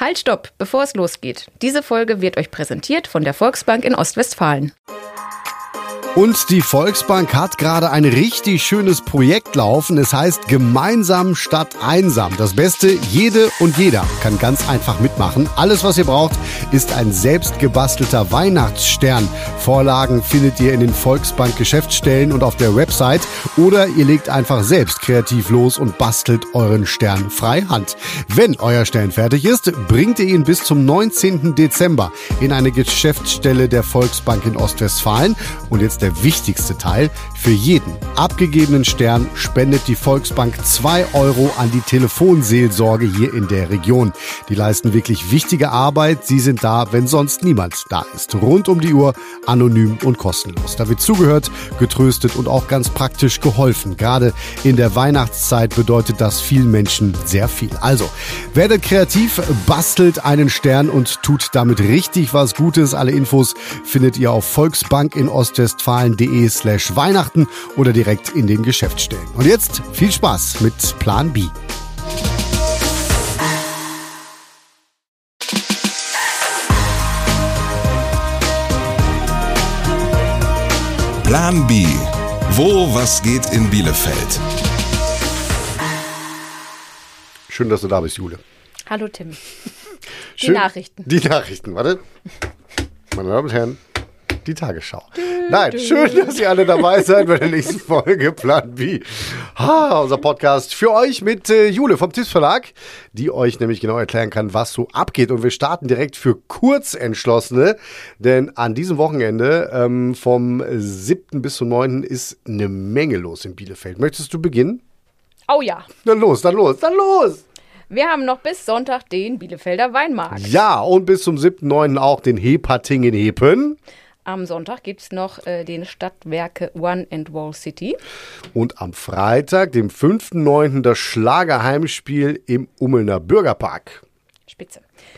Halt, stopp, bevor es losgeht. Diese Folge wird euch präsentiert von der Volksbank in Ostwestfalen. Und die Volksbank hat gerade ein richtig schönes Projekt laufen. Es heißt Gemeinsam statt einsam. Das Beste, jede und jeder kann ganz einfach mitmachen. Alles, was ihr braucht, ist ein selbst gebastelter Weihnachtsstern. Vorlagen findet ihr in den Volksbank-Geschäftsstellen und auf der Website. Oder ihr legt einfach selbst kreativ los und bastelt euren Stern frei Hand. Wenn euer Stern fertig ist, bringt ihr ihn bis zum 19. Dezember in eine Geschäftsstelle der Volksbank in Ostwestfalen. Und jetzt der wichtigste Teil: Für jeden abgegebenen Stern spendet die Volksbank 2 € an die Telefonseelsorge hier in der Region. Die leisten wirklich wichtige Arbeit. Sie sind da, wenn sonst niemand da ist. Rund um die Uhr, anonym und kostenlos. Da wird zugehört, getröstet und auch ganz praktisch geholfen. Gerade in der Weihnachtszeit bedeutet das vielen Menschen sehr viel. Also, werdet kreativ, bastelt einen Stern und tut damit richtig was Gutes. Alle Infos findet ihr auf volksbankinostwestfalen.de/Weihnachten oder direkt in den Geschäftsstellen. Und jetzt viel Spaß mit Plan B. Plan B. Wo was geht in Bielefeld? Schön, dass du da bist, Jule. Hallo Tim. Die Schön, Nachrichten. Die Nachrichten, warte. Meine Damen und Herren, die Tagesschau. Nein, schön, dass ihr alle dabei seid bei der nächsten Folge Plan B. Unser Podcast für euch mit Jule vom TIS Verlag, die euch nämlich genau erklären kann, was so abgeht. Und wir starten direkt für Kurzentschlossene, denn an diesem Wochenende vom 7. bis zum 9. ist eine Menge los in Bielefeld. Möchtest du beginnen? Oh ja. Dann los. Wir haben noch bis Sonntag den Bielefelder Weinmarkt. Ja, und bis zum 7.9. auch den Hepating in Hepen. Am Sonntag gibt es noch den Stadtwerke One and Wall City. Und am Freitag, dem 5.9., das Schlagerheimspiel im Ummelner Bürgerpark. Spitze.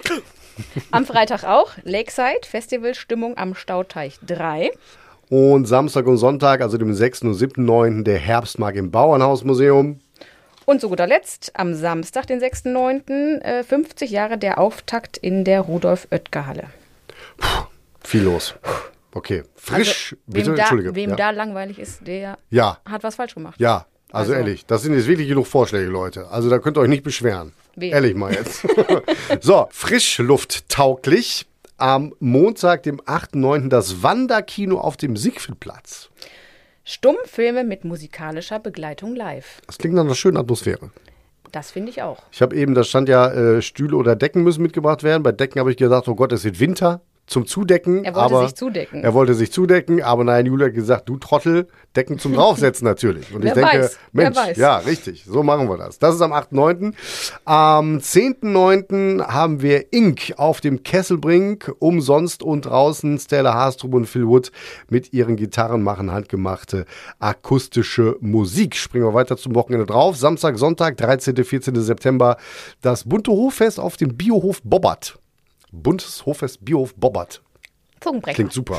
Am Freitag auch Lakeside, Festivalstimmung am Stauteich 3. Und Samstag und Sonntag, also dem 6. und 7.9., der Herbstmarkt im Bauernhausmuseum. Und zu guter Letzt am Samstag, den 6.9., 50 Jahre der Auftakt in der Rudolf-Oetker-Halle. Viel los. Okay, frisch. Also, wem ja. da langweilig ist, der hat was falsch gemacht. Ja, also ehrlich, das sind jetzt wirklich genug Vorschläge, Leute. Also da könnt ihr euch nicht beschweren. Ehrlich mal jetzt. So, frischlufttauglich. Am Montag, dem 8.9., das Wanderkino auf dem Siegfriedplatz. Stummfilme mit musikalischer Begleitung live. Das klingt nach einer schönen Atmosphäre. Das finde ich auch. Ich habe eben, da stand ja, Stühle oder Decken müssen mitgebracht werden. Bei Decken habe ich gedacht, oh Gott, es wird Winter zum Zudecken. Er wollte sich zudecken. Aber nein, Julia hat gesagt, du Trottel, Decken zum Draufsetzen natürlich. Und wer weiß. Ja, richtig, so machen wir das. Das ist am 8.9. Am 10.9. haben wir Ink auf dem Kesselbrink, umsonst und draußen. Stella Hastrup und Phil Wood mit ihren Gitarren machen handgemachte akustische Musik. Springen wir weiter zum Wochenende drauf. Samstag, Sonntag, 13., 14. September, das bunte Hoffest auf dem Biohof Bobbert. Buntes Hoffest Biohof Bobbert. Zungenbrecher. Klingt super.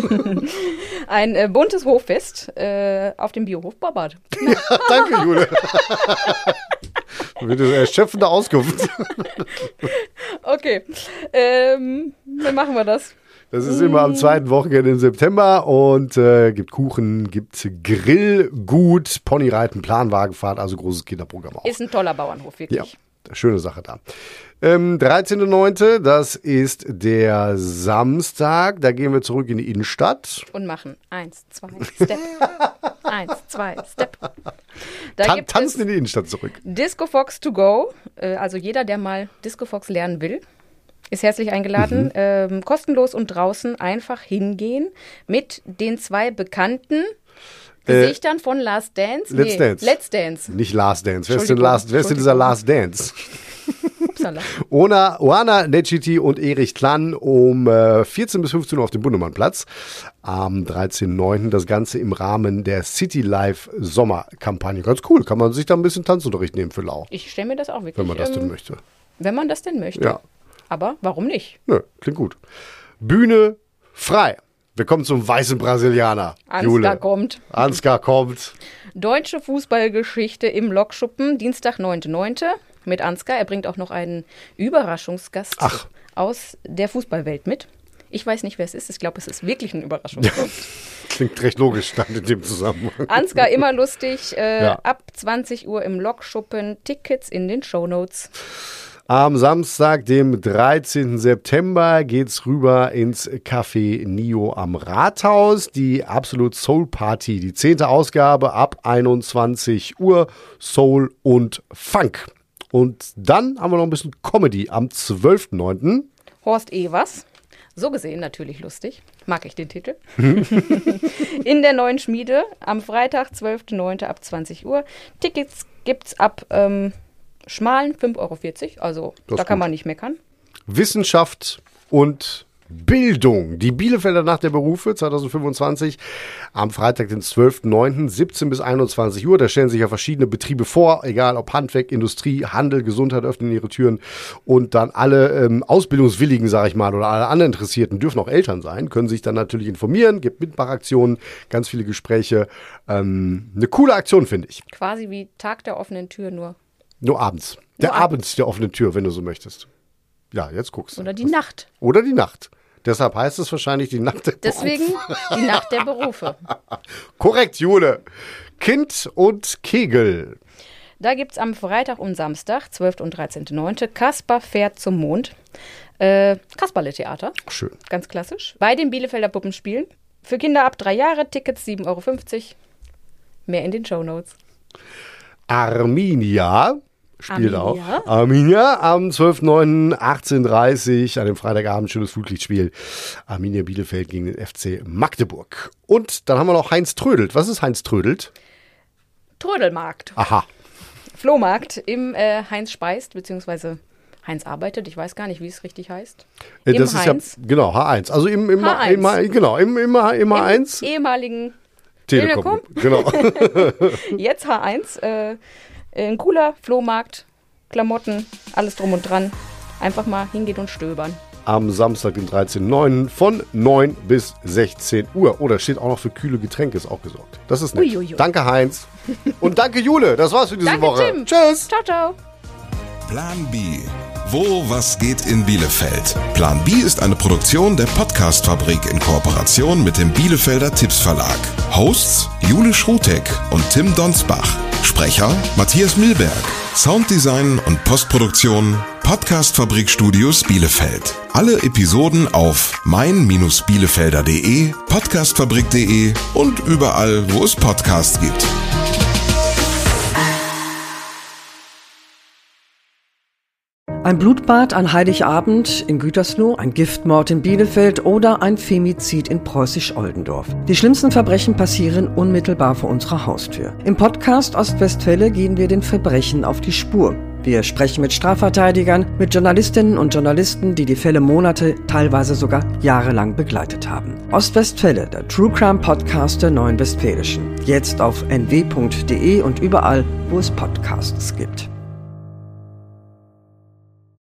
Ein buntes Hoffest auf dem Biohof Bobbert. Danke, Jule. Eine erschöpfende Auskunft. Okay, wie machen wir das? Das ist immer am zweiten Wochenende im September und gibt Kuchen, gibt Grillgut, Ponyreiten, Planwagenfahrt, also großes Kinderprogramm auch. Ist ein toller Bauernhof, wirklich. Ja, schöne Sache da. 13.9., das ist der Samstag. Da gehen wir zurück in die Innenstadt. Und machen 1, 2, Step. 1, 2, Step. Tanzen in die Innenstadt zurück. Disco Fox to go. Also jeder, der mal Disco Fox lernen will, ist herzlich eingeladen. Kostenlos und draußen einfach hingehen mit den 2 bekannten Gesichtern von Last Dance. Let's Dance. Nicht Last Dance. Wer ist denn dieser Last Dance? Oana Neciti und Erich Klann um 14 bis 15 Uhr auf dem Bundemannplatz. Am 13.9. das Ganze im Rahmen der City Life Sommerkampagne. Ganz cool, kann man sich da ein bisschen Tanzunterricht nehmen für lau. Ich stelle mir das auch wirklich. Wenn man das denn möchte. Wenn man das denn möchte. Ja. Aber warum nicht? Nö, klingt gut. Bühne frei. Wir kommen zum weißen Brasilianer. Ansgar kommt. Deutsche Fußballgeschichte im Lokschuppen, Dienstag, 9.9. mit Ansgar. Er bringt auch noch einen Überraschungsgast aus der Fußballwelt mit. Ich weiß nicht, wer es ist. Ich glaube, es ist wirklich ein Überraschungsgast. Klingt recht logisch dann in dem Zusammenhang. Ansgar, immer lustig. Ab 20 Uhr im Lokschuppen. Tickets in den Shownotes. Am Samstag, dem 13. September, geht's rüber ins Café Nio am Rathaus. Die Absolute Soul Party, die 10. Ausgabe ab 21 Uhr. Soul und Funk. Und dann haben wir noch ein bisschen Comedy am 12.9. Horst Evers. So gesehen natürlich lustig. Mag ich den Titel. In der Neuen Schmiede am Freitag, 12.9. ab 20 Uhr. Tickets gibt's ab schmalen 5,40 Euro. Also da kann man nicht meckern. Wissenschaft und Bildung. Die Bielefelder Nacht der Berufe 2025 am Freitag, den 12.9. 17 bis 21 Uhr. Da stellen sich ja verschiedene Betriebe vor, egal ob Handwerk, Industrie, Handel, Gesundheit öffnen ihre Türen. Und dann alle Ausbildungswilligen, sage ich mal, oder alle anderen Interessierten, dürfen auch Eltern sein, können sich dann natürlich informieren, gibt Mitmachaktionen, ganz viele Gespräche. Eine coole Aktion, finde ich. Quasi wie Tag der offenen Tür, nur abends. Abend der offenen Tür, wenn du so möchtest. Ja, jetzt guckst du. Oder die Nacht. Oder die Nacht. Deshalb heißt es wahrscheinlich die Nacht der Berufe. Deswegen die Nacht der Berufe. Korrekt, Jule. Kind und Kegel. Da gibt es am Freitag und Samstag, 12. und 13.9. Kasper fährt zum Mond. Kasperle-Theater. Schön. Ganz klassisch. Bei den Bielefelder Puppenspielen. Für Kinder ab 3 Jahre, Tickets 7,50 Euro. Mehr in den Shownotes. Arminia spielt auch. Arminia am 12.9. 18:30 Uhr an dem Freitagabend. Schönes Flutlichtspiel. Arminia Bielefeld gegen den FC Magdeburg. Und dann haben wir noch Heinz Trödelt. Was ist Heinz Trödelt? Trödelmarkt. Aha. Flohmarkt im Heinz speist, beziehungsweise Heinz arbeitet. Ich weiß gar nicht, wie es richtig heißt. Das ist Heinz. Ja, genau, H1. Also im H1. Ehemaligen Telekom. Genau. Jetzt H1. Ein cooler Flohmarkt, Klamotten, alles drum und dran. Einfach mal hingehen und stöbern. Am Samstag, den 13.9. von 9 bis 16 Uhr. Oh, da steht auch noch für kühle Getränke, ist auch gesorgt. Das ist nett. Uiuiui. Danke, Heinz. Und danke, Jule. Das war's für diese Woche. Tim. Tschüss. Ciao, ciao. Plan B. Wo, was geht in Bielefeld? Plan B ist eine Produktion der Podcast-Fabrik in Kooperation mit dem Bielefelder Tipps-Verlag. Hosts Jule Schrutek und Tim Donsbach. Sprecher Matthias Milberg. Sounddesign und Postproduktion Podcast-Fabrik Studios Bielefeld. Alle Episoden auf mein-bielefelder.de, podcastfabrik.de und überall, wo es Podcasts gibt. Ein Blutbad an Heiligabend in Gütersloh, ein Giftmord in Bielefeld oder ein Femizid in Preußisch-Oldendorf. Die schlimmsten Verbrechen passieren unmittelbar vor unserer Haustür. Im Podcast Ostwestfälle gehen wir den Verbrechen auf die Spur. Wir sprechen mit Strafverteidigern, mit Journalistinnen und Journalisten, die die Fälle Monate, teilweise sogar jahrelang begleitet haben. Ostwestfälle, der True Crime Podcast der Neuen Westfälischen. Jetzt auf nw.de und überall, wo es Podcasts gibt.